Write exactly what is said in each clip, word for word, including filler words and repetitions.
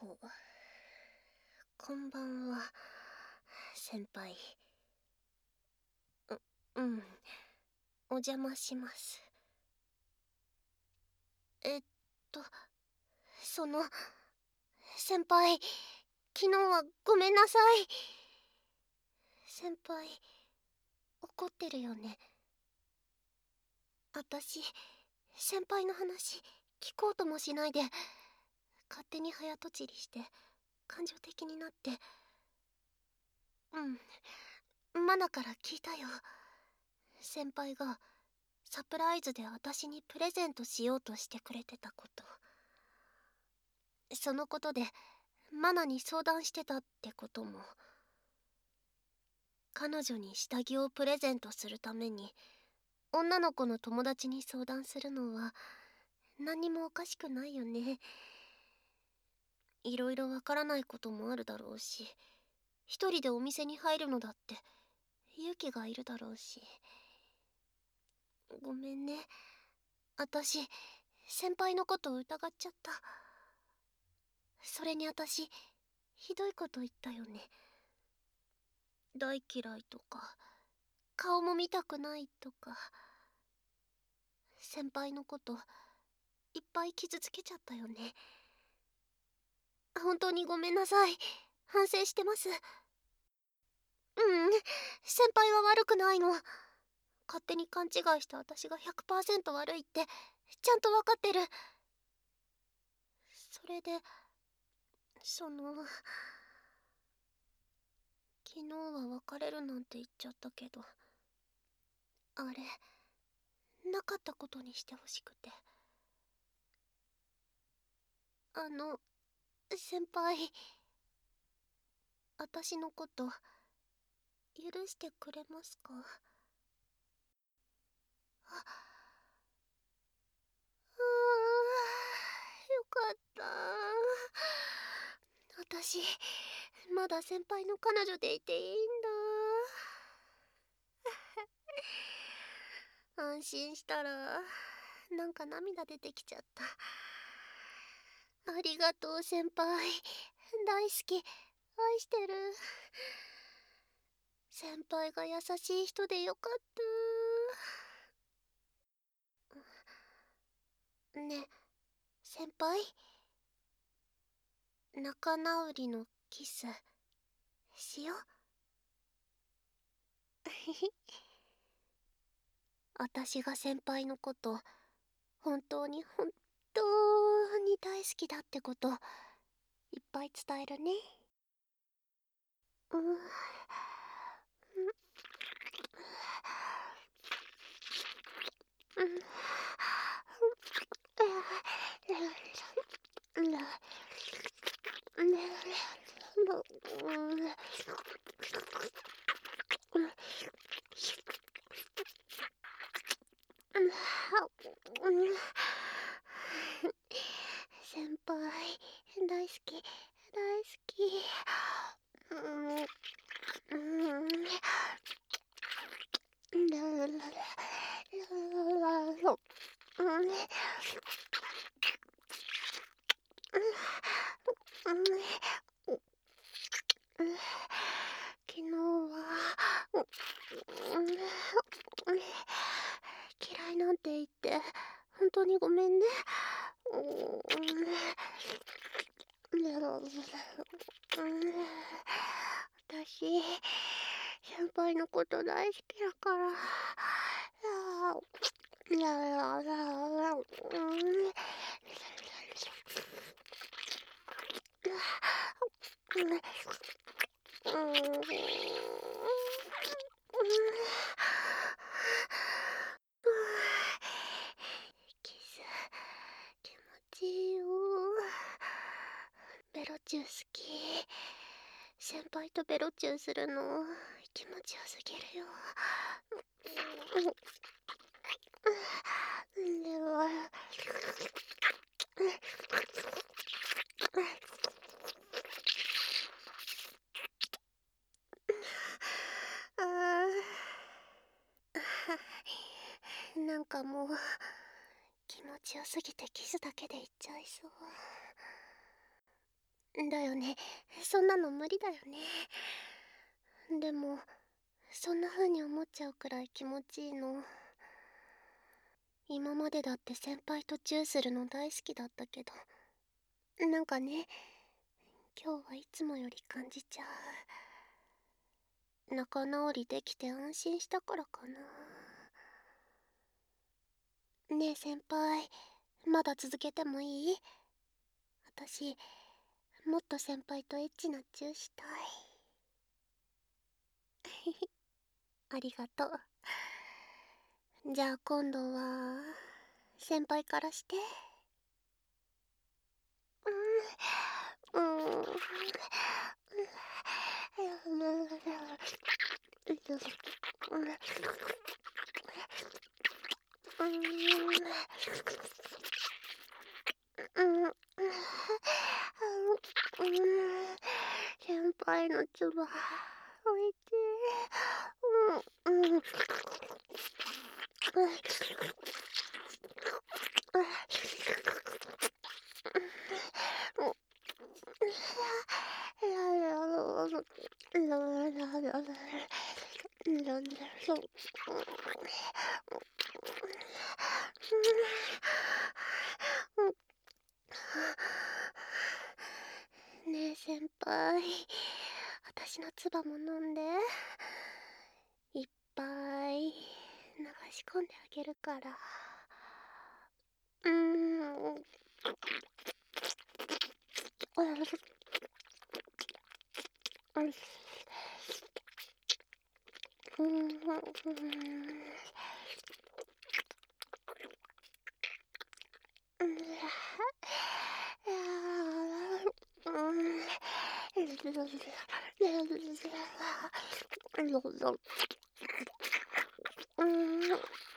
ほう。こんばんは、先輩。う、うん。お邪魔します。えっと、その、先輩、昨日はごめんなさい。先輩、怒ってるよね。あたし、先輩の話、聞こうともしないで、勝手に早とちりして、感情的になって。うん、マナから聞いたよ。先輩が、サプライズで私にプレゼントしようとしてくれてたこと。そのことでマナに相談してたってことも。彼女に下着をプレゼントするために女の子の友達に相談するのは何にもおかしくないよね。いろいろわからないこともあるだろうし、一人でお店に入るのだって勇気がいるだろうし。ごめんね、あたし先輩のこと疑っちゃった。それにあたしひどいこと言ったよね。大嫌いとか顔も見たくないとか、先輩のこといっぱい傷つけちゃったよね。本当にごめんなさい。反省してます。ううん、先輩は悪くないの。勝手に勘違いした私が ひゃくパーセント 悪いってちゃんと分かってる。それで、その、昨日は別れるなんて言っちゃったけど、あれなかったことにしてほしくて。あの、先輩、私のこと許してくれますか？あ、あー、よかった。私まだ先輩の彼女でいていいんだ。安心したらなんか涙出てきちゃった。ありがとう先輩、大好き、愛してる。先輩が優しい人でよかった。ね、先輩、仲直りのキスしよう。私が先輩のこと本当に本当に大好きだってこといっぱい伝えるね。うん、うん、先輩大好き、大好き。うん、うん、昨日は嫌いなんて言って本当にごめんね。私先輩のこと大好きだから。キス気持ちいいよ。ベロチュー好き。先輩とベロチューするの気持ちよすぎるよ。なんかもう気持ちよすぎてキスだけでいっちゃいそう。 だよね。そんなの無理だよね。でもそんな風に思っちゃうくらい気持ちいいの。今までだって先輩とチューするの大好きだったけど、なんかね、今日はいつもより感じちゃう。仲直りできて安心したからかな。ねえ先輩、まだ続けてもいい？私もっと先輩とエッチなチューしたい。ありがとう。じゃあ今度は先輩からして。うん、うん、先輩のつばおいしい。うん、うん、ねえ先輩、私の唾も飲んで。いっぱい流し込んであげるから。うーん、うん、うん、うん。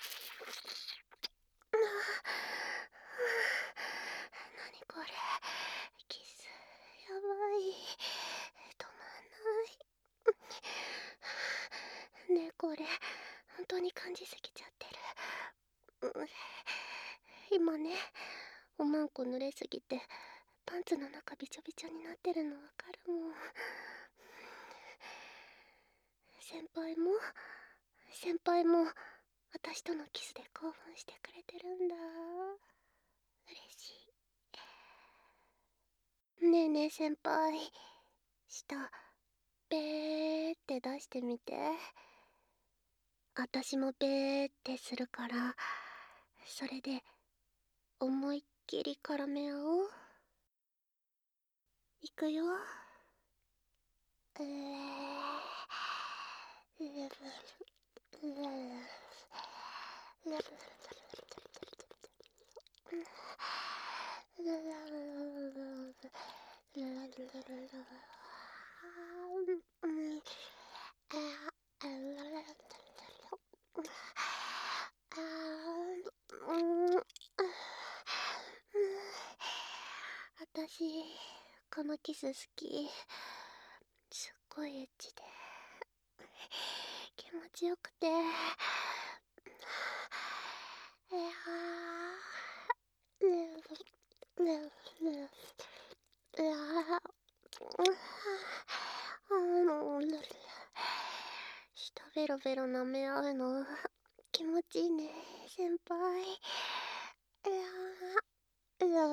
何これ、キスやばい、止まんない。ねえこれ本当に感じすぎちゃってる。うん、今ね、おまんこ濡れすぎてパンツの中びちょびちょになってるのわかるもん。先輩も先輩も私とのキスで興奮してくれてるんだ。嬉しい。ねえねえ先輩、舌べーって出してみて。私もべーってするから、それで思いっきり絡め合おう。いくよ。う私このキス好き。すっごいエッチで気持ちよくて、いやー、いやー、舌ベロベロ舐め合うの気持ちいいね先輩。いやー、いや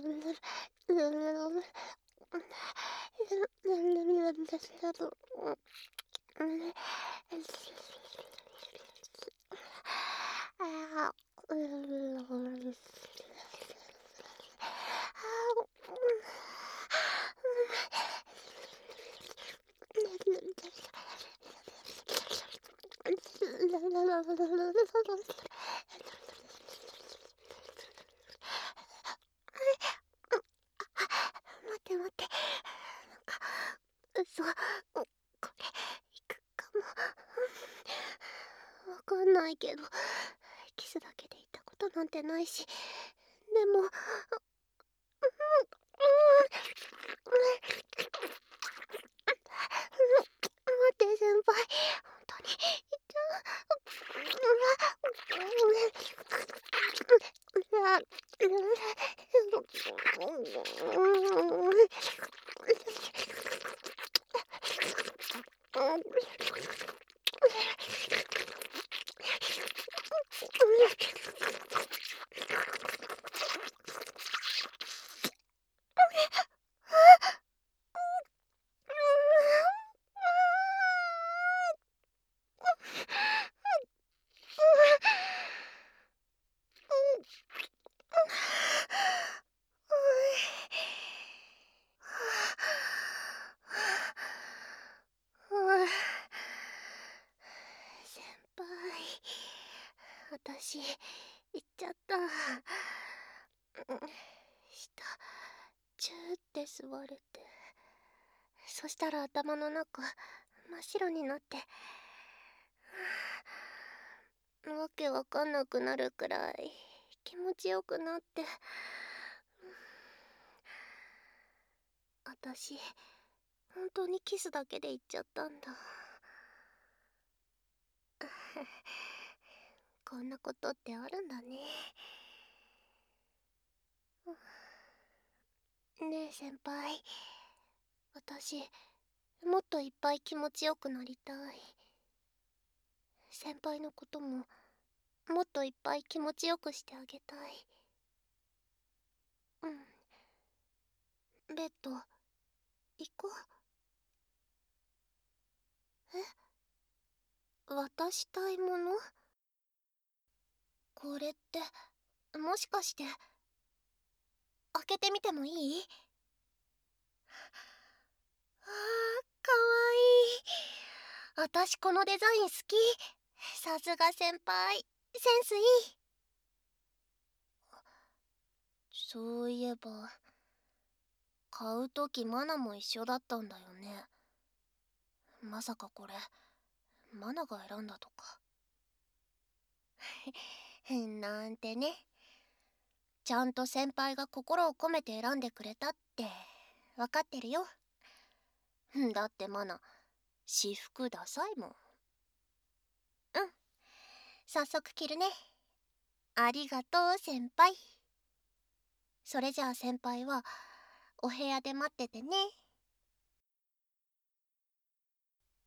待って待って、なんか嘘、これいくかも。わかんないけど、キスだけで行ったことなんてないし、でも、うん、うん、待って先輩、本当に行っちゃう。 先輩、私行っちゃった。下チューって吸われて、そしたら頭の中真っ白になって、わけわかんなくなるくらい気持ちよくなって、私本当にキスだけで行っちゃったんだ。こんなことってあるんだね。ねえ先輩、私もっといっぱい気持ちよくなりたい。先輩のことももっといっぱい気持ちよくしてあげたい。うん、ベッド行こう。え、渡したいもの？これってもしかして開けてみてもいい？あー、かわいい。私このデザイン好き。さすが先輩、センスいい。そういえば買うときマナも一緒だったんだよね。まさかこれマナが選んだとか。なんてね。ちゃんと先輩が心を込めて選んでくれたって分かってるよ。だってマナ私服ダサいもん。うん、早速着るね。ありがとう先輩。それじゃあ先輩はお部屋で待っててね。